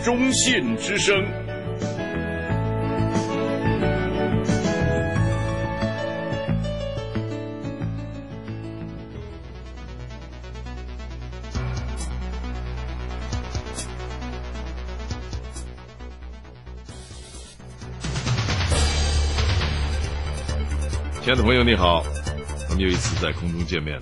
忠信之声。 亲爱的朋友你好，我们又一次在空中见面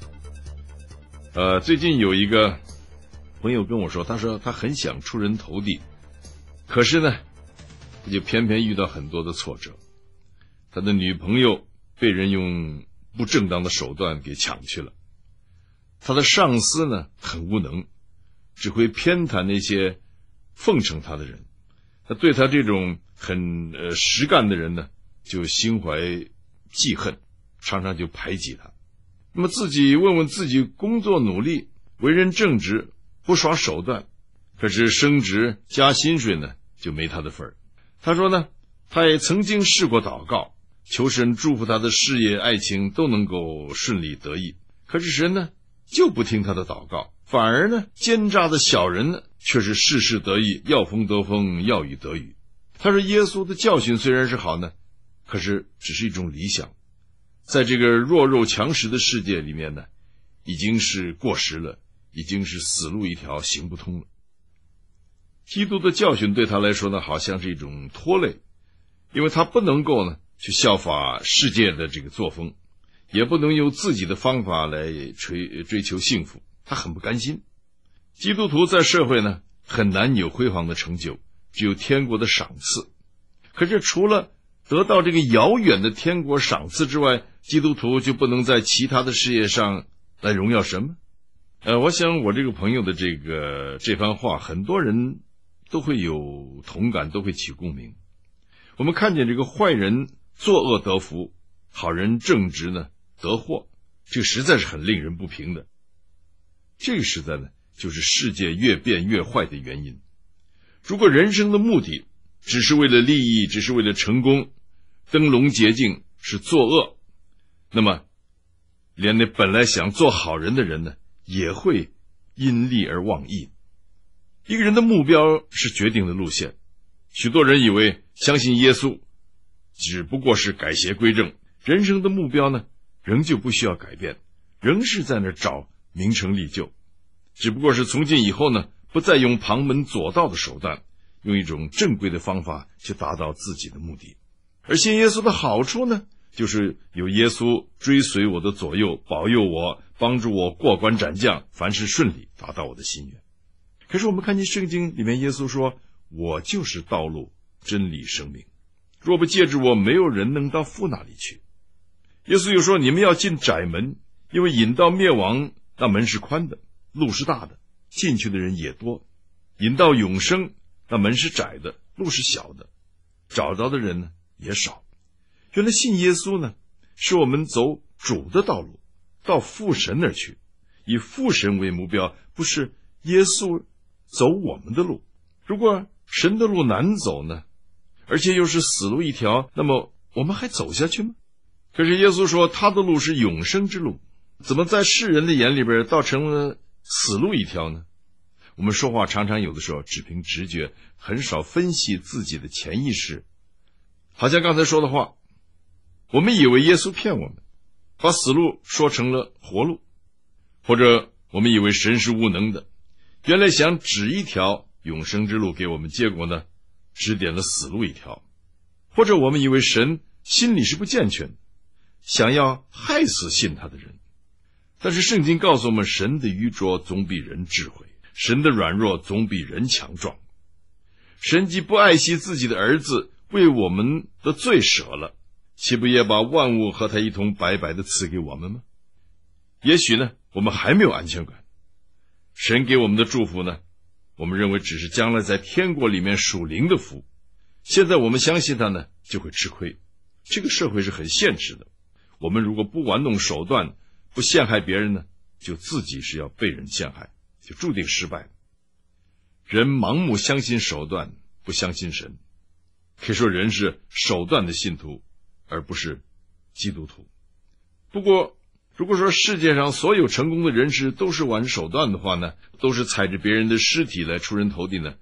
了。最近有一个朋友跟我说，他说他很想出人头地，可是呢就偏偏遇到很多的挫折。他的女朋友被人用不正当的手段给抢去了，他的上司呢很无能，只会偏袒那些奉承他的人，他对他这种很实干的人呢就心怀记恨，常常就排挤他。那么自己问问自己，工作努力，为人正直，不耍手段，可是升职加薪水呢就没他的份儿。他说呢，他也曾经试过祷告，求神祝福他的事业爱情都能够顺利得意，可是神呢就不听他的祷告，反而呢奸诈的小人呢却是事事得意，要风得风，要雨得雨。他说耶稣的教训虽然是好呢，可是只是一种理想，在这个弱肉强食的世界里面呢，已经是过时了，已经是死路一条，行不通了。基督的教训对他来说呢，好像是一种拖累，因为他不能够呢去效法世界的这个作风，也不能用自己的方法来追求幸福，他很不甘心。基督徒在社会呢很难有辉煌的成就，只有天国的赏赐。可是除了得到这个遥远的天国赏赐之外，基督徒就不能在其他的事业上来荣耀神吗？我想我这个朋友的这番话，很多人都会有同感，都会起共鸣。我们看见这个坏人作恶得福，好人正直呢得祸，这个实在是很令人不平的。这个时代呢，就是世界越变越坏的原因。如果人生的目的只是为了利益，只是为了成功，灯笼捷径是作恶，那么连那本来想做好人的人呢，也会因利而忘义。一个人的目标是决定的路线，许多人以为相信耶稣只不过是改邪归正，人生的目标呢仍旧不需要改变，仍是在那找名成利就，只不过是从今以后呢不再用旁门左道的手段，用一种正规的方法去达到自己的目的。而信耶稣的好处呢，就是有耶稣追随我的左右，保佑我，帮助我过关斩将，凡事顺利，达到我的心愿。可是我们看见圣经里面耶稣说，我就是道路真理生命，若不借着我，没有人能到父那里去。耶稣又说，你们要进窄门，因为引到灭亡，那门是宽的，路是大的，进去的人也多；引到永生，那门是窄的，路是小的，找着的人呢也少。原来信耶稣呢，是我们走主的道路，到父神那儿去，以父神为目标，不是耶稣走我们的路。如果神的路难走呢，而且又是死路一条，那么我们还走下去吗？可是耶稣说他的路是永生之路，怎么在世人的眼里边倒成了死路一条呢？我们说话常常有的时候只凭直觉，很少分析自己的潜意识。好像刚才说的话，我们以为耶稣骗我们，把死路说成了活路，或者我们以为神是无能的，原来想指一条永生之路给我们，结果呢指点了死路一条。或者我们以为神心里是不健全的，想要害死信他的人。但是圣经告诉我们，神的愚拙总比人智慧，神的软弱总比人强壮。神既不爱惜自己的儿子，为我们的罪舍了，岂不也把万物和他一同白白的赐给我们吗？也许呢我们还没有安全感，神给我们的祝福呢，我们认为只是将来在天国里面属灵的福，现在我们相信他呢就会吃亏。这个社会是很现实的，我们如果不玩弄手段，不陷害别人呢，就自己是要被人陷害，就注定失败。人盲目相信手段，不相信神，可以说人是手段的信徒，而不是基督徒。不过如果说世界上所有成功的人士都是玩手段的话呢，都是踩着别人的尸体来出人头地呢，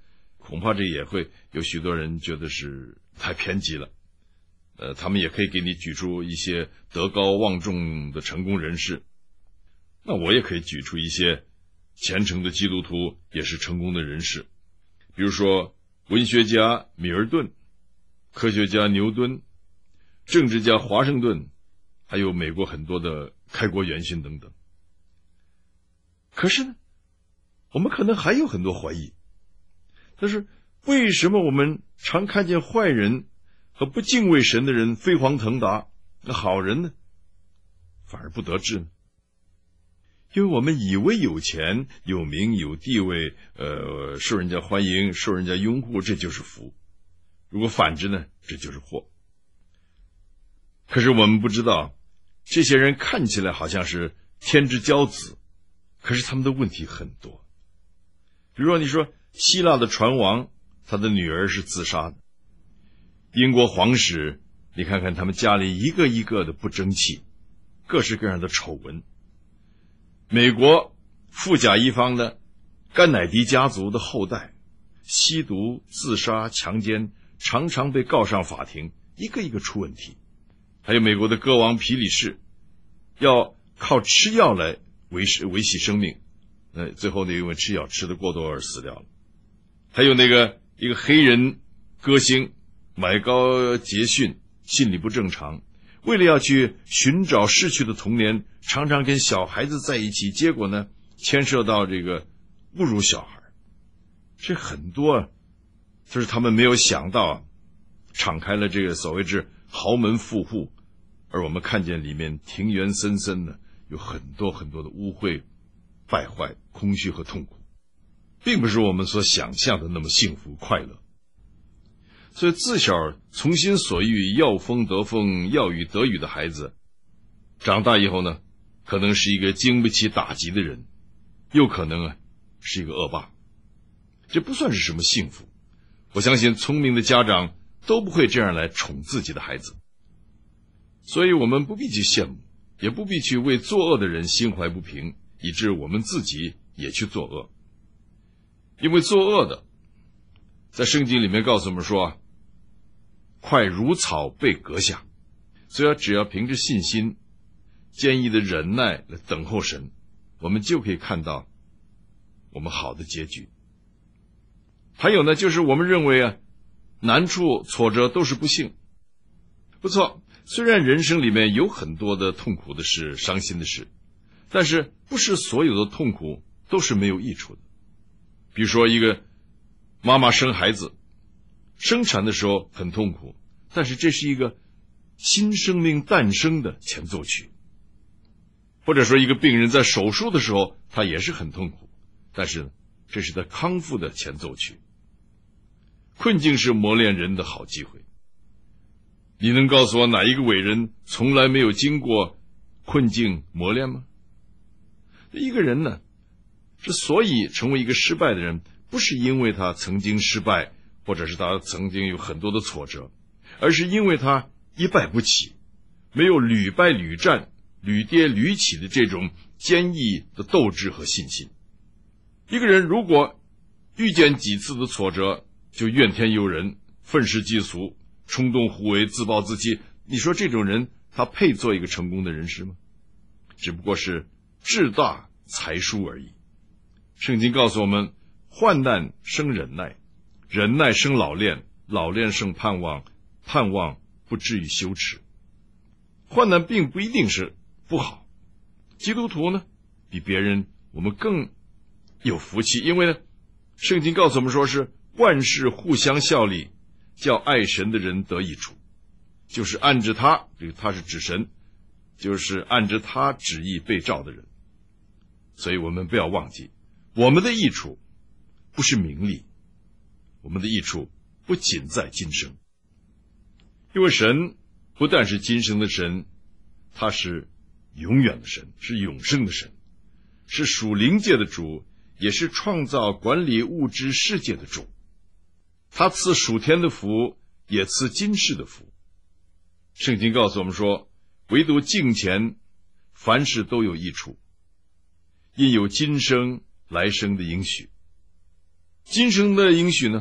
恐怕这也会有许多人觉得是太偏激了。他们也可以给你举出一些德高望重的成功人士，那我也可以举出一些虔诚的基督徒也是成功的人士，比如说文学家米尔顿、科学家牛顿、政治家华盛顿，还有美国很多的开国元勋等等。可是呢，我们可能还有很多怀疑，但是为什么我们常看见坏人和不敬畏神的人飞黄腾达，那好人呢反而不得志呢？因为我们以为有钱有名有地位，受人家欢迎受人家拥护，这就是福，如果反之呢，这就是祸。可是我们不知道，这些人看起来好像是天之骄子，可是他们的问题很多。比如说你说希腊的船王，他的女儿是自杀的，英国皇室，你看看他们家里一个一个的不争气，各式各样的丑闻。美国富甲一方的甘乃迪家族的后代，吸毒、自杀、强奸，常常被告上法庭，一个一个出问题。还有美国的歌王皮里士，要靠吃药来维系生命，最后呢因为吃药吃得过多而死掉了。还有一个黑人歌星买高杰逊，心理不正常，为了要去寻找逝去的童年，常常跟小孩子在一起，结果呢牵涉到这个侮辱小孩。这很多就是他们没有想到，敞开了这个所谓之豪门富户，而我们看见里面庭园森森的，有很多很多的污秽、败坏、空虚和痛苦，并不是我们所想象的那么幸福快乐。所以自小从心所欲，要风得风，要雨得雨的孩子，长大以后呢，可能是一个经不起打击的人，又可能是一个恶霸。这不算是什么幸福，我相信聪明的家长都不会这样来宠自己的孩子。所以我们不必去羡慕，也不必去为作恶的人心怀不平，以致我们自己也去作恶。因为作恶的，在圣经里面告诉我们说，快如草被割下，所以只要凭着信心、坚毅的忍耐来等候神，我们就可以看到我们好的结局。还有呢，就是我们认为难处挫折都是不幸。不错，虽然人生里面有很多的痛苦的事、伤心的事，但是不是所有的痛苦都是没有益处的。比如说一个妈妈生孩子，生产的时候很痛苦，但是这是一个新生命诞生的前奏曲。或者说一个病人在手术的时候，他也是很痛苦，但是这是他康复的前奏曲。困境是磨练人的好机会。你能告诉我哪一个伟人从来没有经过困境磨练吗？一个人呢，之所以成为一个失败的人，不是因为他曾经失败，或者是他曾经有很多的挫折，而是因为他一败不起，没有屡败屡战、屡跌屡起的这种坚毅的斗志和信心。一个人如果遇见几次的挫折就怨天尤人、愤世嫉俗、冲动互为、自暴自弃，你说这种人他配做一个成功的人士吗？只不过是志大才疏而已。圣经告诉我们，患难生忍耐，忍耐生老练，老练生盼望，盼望不至于羞耻。患难并不一定是不好，基督徒呢比别人我们更有福气，因为呢圣经告诉我们说是万事互相效力，叫爱神的人得益处，就是按着他，这个他是指神，就是按着他旨意被召的人。所以我们不要忘记，我们的益处不是名利，我们的益处不仅在今生。因为神不但是今生的神，他是永远的神，是永生的神，是属灵界的主，也是创造管理物质世界的主。他赐属天的福，也赐今世的福。圣经告诉我们说，唯独敬虔，凡事都有益处，因有今生来生的应许。今生的应许呢，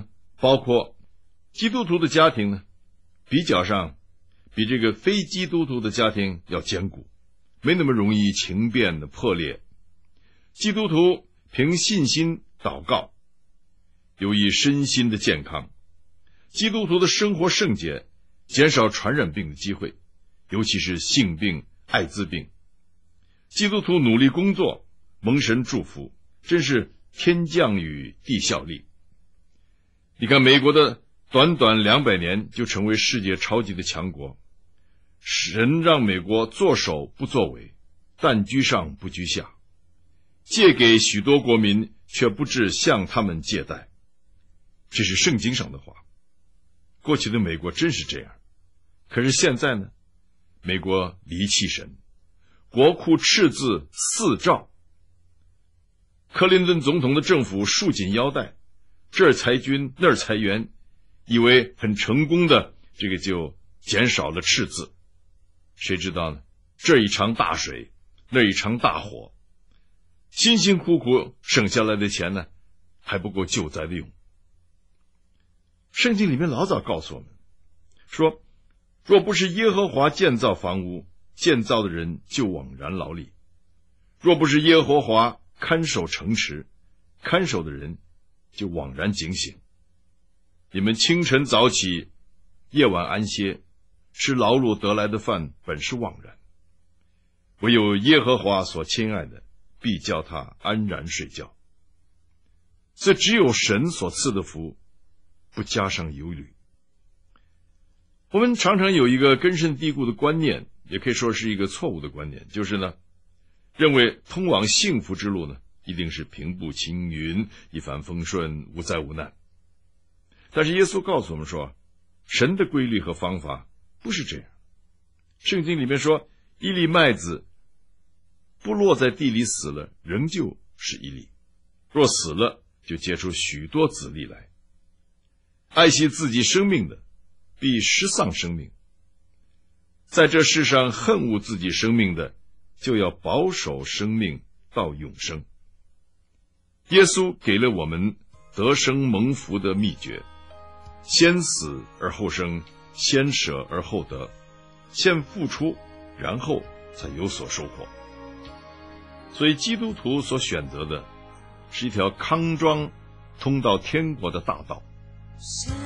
包括基督徒的家庭呢，比较上比这个非基督徒的家庭要坚固，没那么容易情变的破裂。基督徒凭信心祷告，有益身心的健康。基督徒的生活圣洁，减少传染病的机会，尤其是性病、艾滋病。基督徒努力工作，蒙神祝福，真是天降雨地效力。你看美国的短短200年就成为世界超级的强国，神让美国作首不作尾，但居上不居下，借给许多国民，却不致向他们借贷。这是圣经上的话。过去的美国真是这样，可是现在呢，美国离弃神，国库赤字4兆，克林顿总统的政府束紧腰带，这儿裁军那儿裁员，以为很成功的这个就减少了赤字。谁知道呢，这一场大水，那一场大火，辛辛苦苦省下来的钱呢，还不够救灾的用。圣经里面老早告诉我们说，若不是耶和华建造房屋，建造的人就枉然劳力；若不是耶和华看守城池，看守的人就枉然警醒。你们清晨早起，夜晚安歇，吃劳碌得来的饭，本是枉然。唯有耶和华所亲爱的，必叫他安然睡觉。这只有神所赐的福，不加上忧虑。我们常常有一个根深蒂固的观念，也可以说是一个错误的观念，就是呢，认为通往幸福之路呢，一定是平步青云，一帆风顺，无灾无难。但是耶稣告诉我们说，神的规律和方法不是这样。圣经里面说，一粒麦子不落在地里死了，仍旧是一粒；若死了，就结出许多子粒来。爱惜自己生命的，必失丧生命；在这世上恨恶自己生命的，就要保守生命到永生。耶稣给了我们得生蒙福的秘诀：先死而后生，先舍而后得，先付出，然后才有所收获。所以基督徒所选择的是一条康庄通到天国的大道。 神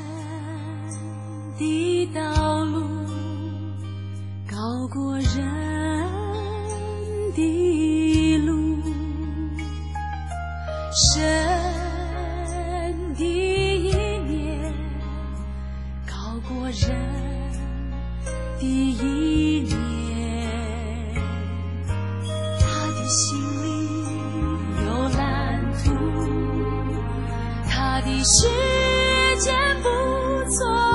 的道路高过人的路，神的意念高过人的意念，他的心里有蓝图，他的时间不错